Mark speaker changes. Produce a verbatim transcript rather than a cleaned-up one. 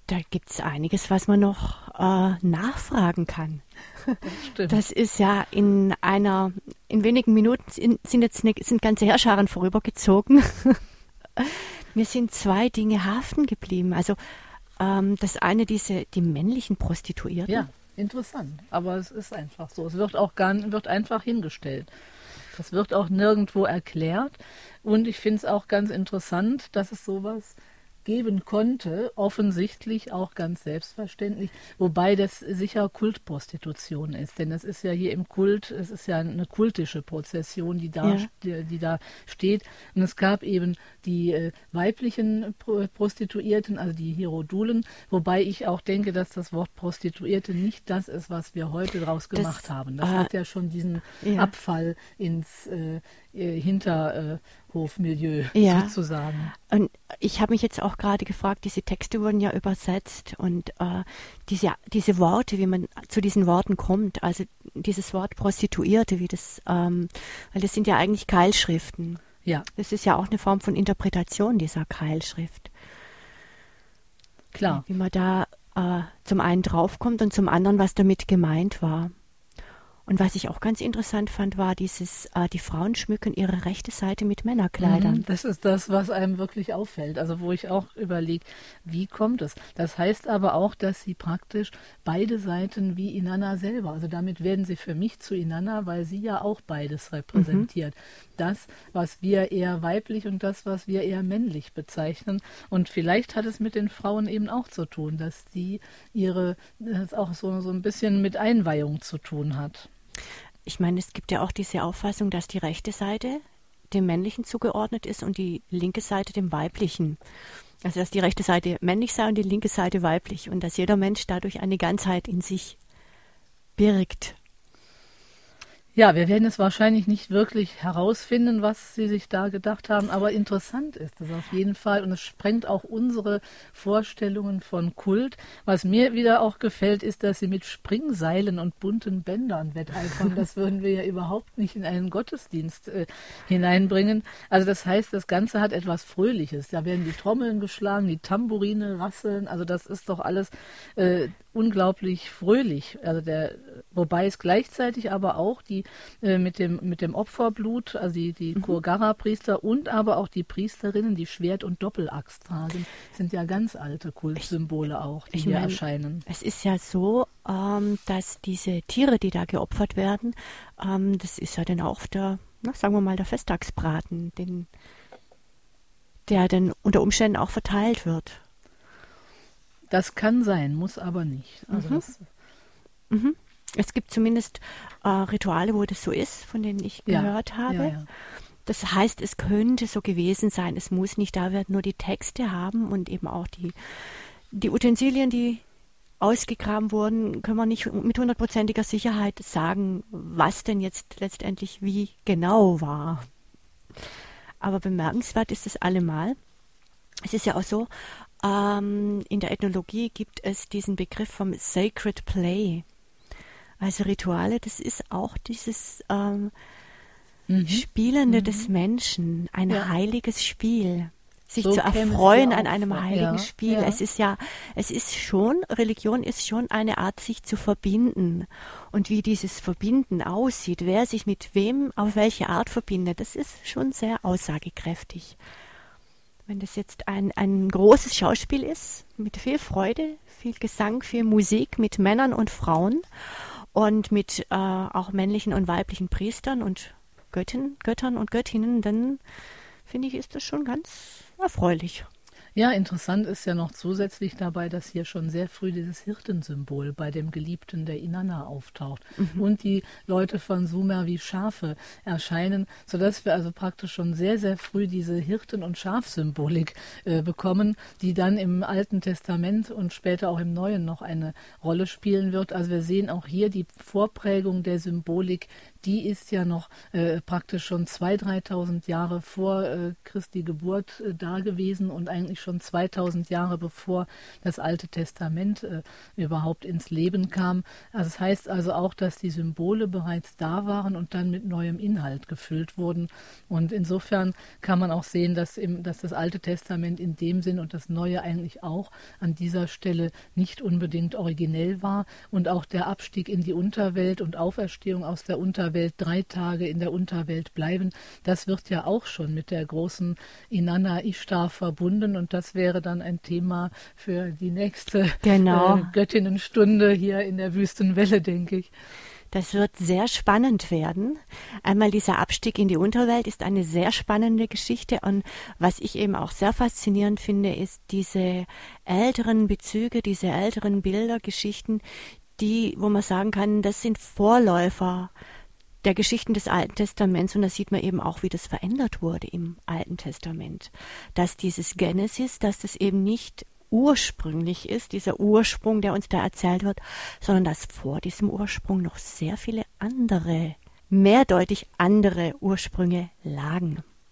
Speaker 1: Da gibt es einiges, was man noch äh, nachfragen kann.
Speaker 2: Das stimmt.
Speaker 1: Das ist ja in einer, in wenigen Minuten sind, sind jetzt eine, sind ganze Heerscharen vorübergezogen. Mir sind zwei Dinge haften geblieben. Also ähm, das eine, diese, die männlichen Prostituierten.
Speaker 2: Ja, interessant. Aber es ist einfach so. Es wird auch gar, wird einfach hingestellt. Das wird auch nirgendwo erklärt. Und ich finde es auch ganz interessant, dass es sowas geben konnte, offensichtlich auch ganz selbstverständlich, wobei das sicher Kultprostitution ist, denn es ist ja hier im Kult, es ist ja eine kultische Prozession, die da,
Speaker 1: Ja.
Speaker 2: die, die da steht, und es gab eben die äh, weiblichen Pro Prostituierten, also die Hierodulen, wobei ich auch denke, dass das Wort Prostituierte nicht das ist, was wir heute draus gemacht
Speaker 1: Das,
Speaker 2: haben. Das
Speaker 1: äh,
Speaker 2: hat ja schon diesen
Speaker 1: ja.
Speaker 2: Abfall ins äh, äh, Hinterhofmilieu
Speaker 1: Ja.
Speaker 2: sozusagen.
Speaker 1: Und ich habe mich jetzt auch gerade gefragt, diese Texte wurden ja übersetzt und äh, diese, diese Worte, wie man zu diesen Worten kommt, also dieses Wort Prostituierte, wie das, ähm, weil das sind ja eigentlich Keilschriften.
Speaker 2: Ja,
Speaker 1: Das ist ja auch eine Form von Interpretation dieser Keilschrift.
Speaker 2: klar.
Speaker 1: Wie man da äh, zum einen draufkommt und zum anderen, was damit gemeint war. Und was ich auch ganz interessant fand, war dieses, äh, die Frauen schmücken ihre rechte Seite mit Männerkleidern.
Speaker 2: Mhm, das ist das, was einem wirklich auffällt. Also wo ich auch überlege, wie kommt es? Das heißt aber auch, dass sie praktisch beide Seiten wie Inanna selber, also damit werden sie für mich zu Inanna, weil sie ja auch beides repräsentiert. Mhm. Das, was wir eher weiblich und das, was wir eher männlich bezeichnen. Und vielleicht hat es mit den Frauen eben auch zu tun, dass die ihre, das auch so, so ein bisschen mit Einweihung zu tun hat.
Speaker 1: Ich meine, es gibt ja auch diese Auffassung, dass die rechte Seite dem Männlichen zugeordnet ist und die linke Seite dem Weiblichen. Also dass die rechte Seite männlich sei und die linke Seite weiblich und dass jeder Mensch dadurch eine Ganzheit in sich birgt.
Speaker 2: Ja, wir werden es wahrscheinlich nicht wirklich herausfinden, was Sie sich da gedacht haben, aber interessant ist es auf jeden Fall und es sprengt auch unsere Vorstellungen von Kult. Was mir wieder auch gefällt, ist, dass Sie mit Springseilen und bunten Bändern wetteifern. Das würden wir ja überhaupt nicht in einen Gottesdienst äh, hineinbringen. Also das heißt, das Ganze hat etwas Fröhliches. Da werden die Trommeln geschlagen, die Tambourine rasseln. Also das ist doch alles äh, unglaublich fröhlich. Also der, wobei es gleichzeitig aber auch die äh, mit dem mit dem Opferblut, also die, die
Speaker 1: Mhm.
Speaker 2: Kurgara-Priester und aber auch die Priesterinnen, die Schwert und Doppelaxt tragen, sind ja ganz alte Kultsymbole auch, die
Speaker 1: Ich
Speaker 2: hier
Speaker 1: mein,
Speaker 2: erscheinen.
Speaker 1: Es ist ja so, ähm, dass diese Tiere, die da geopfert werden, ähm, das ist ja dann auch der, na, sagen wir mal, der Festtagsbraten, den, der dann unter Umständen auch verteilt wird.
Speaker 2: Das kann sein, muss aber nicht. Also
Speaker 1: Mhm.
Speaker 2: das,
Speaker 1: Mhm. Es gibt zumindest äh, Rituale, wo das so ist, von denen ich
Speaker 2: Ja,
Speaker 1: gehört habe.
Speaker 2: ja, ja.
Speaker 1: Das heißt, es könnte so gewesen sein. Es muss nicht, da wird nur die Texte haben und eben auch die, die Utensilien, die ausgegraben wurden, können wir nicht mit hundertprozentiger Sicherheit sagen, was denn jetzt letztendlich wie genau war. Aber bemerkenswert ist es allemal. Es ist ja auch so, ähm, in der Ethnologie gibt es diesen Begriff vom Sacred Play. Also Rituale, das ist auch dieses ähm,
Speaker 2: Mhm.
Speaker 1: Spielende
Speaker 2: Mhm.
Speaker 1: des Menschen, ein
Speaker 2: Ja.
Speaker 1: heiliges Spiel. Sich
Speaker 2: So
Speaker 1: zu
Speaker 2: käme es
Speaker 1: erfreuen
Speaker 2: mir
Speaker 1: an
Speaker 2: auch
Speaker 1: einem
Speaker 2: vor.
Speaker 1: heiligen
Speaker 2: Ja,
Speaker 1: Spiel.
Speaker 2: ja.
Speaker 1: Es ist ja, es ist schon, Religion ist schon eine Art, sich zu verbinden. Und wie dieses Verbinden aussieht, wer sich mit wem auf welche Art verbindet, das ist schon sehr aussagekräftig. Wenn das jetzt ein, ein großes Schauspiel ist, mit viel Freude, viel Gesang, viel Musik, mit Männern und Frauen und mit äh, auch männlichen und weiblichen Priestern und Göttin, Göttern und Göttinnen, dann finde ich, ist das schon ganz erfreulich.
Speaker 2: Ja, interessant ist ja noch zusätzlich dabei, dass hier schon sehr früh dieses Hirtensymbol bei dem Geliebten der Inanna auftaucht
Speaker 1: Mhm.
Speaker 2: und die Leute von Sumer wie Schafe erscheinen, sodass wir also praktisch schon sehr, sehr früh diese Hirten- und Schafsymbolik äh, bekommen, die dann im Alten Testament und später auch im Neuen noch eine Rolle spielen wird. Also wir sehen auch hier die Vorprägung der Symbolik, die ist ja noch äh, praktisch schon zweitausend, dreitausend Jahre vor äh, Christi Geburt äh, da gewesen und eigentlich schon zweitausend Jahre bevor das Alte Testament äh, überhaupt ins Leben kam. Also das heißt also auch, dass die Symbole bereits da waren und dann mit neuem Inhalt gefüllt wurden. Und insofern kann man auch sehen, dass, im, dass das Alte Testament in dem Sinn und das Neue eigentlich auch an dieser Stelle nicht unbedingt originell war. Und auch der Abstieg in die Unterwelt und Auferstehung aus der Unterwelt, drei Tage in der Unterwelt bleiben, das wird ja auch schon mit der großen Inanna Ishtar verbunden. Und das wäre dann ein Thema für die nächste
Speaker 1: genau.
Speaker 2: äh, Göttinnenstunde hier in der Wüstenwelle, denke ich.
Speaker 1: Das wird sehr spannend werden. Einmal dieser Abstieg in die Unterwelt ist eine sehr spannende Geschichte und was ich eben auch sehr faszinierend finde, ist diese älteren Bezüge, diese älteren Bilder, Geschichten, die, wo man sagen kann, das sind Vorläufer der Geschichten des Alten Testaments und da sieht man eben auch, wie das verändert wurde im Alten Testament. Dass dieses Genesis, dass das eben nicht ursprünglich ist, dieser Ursprung, der uns da erzählt wird, sondern dass vor diesem Ursprung noch sehr viele andere, mehrdeutig andere Ursprünge lagen.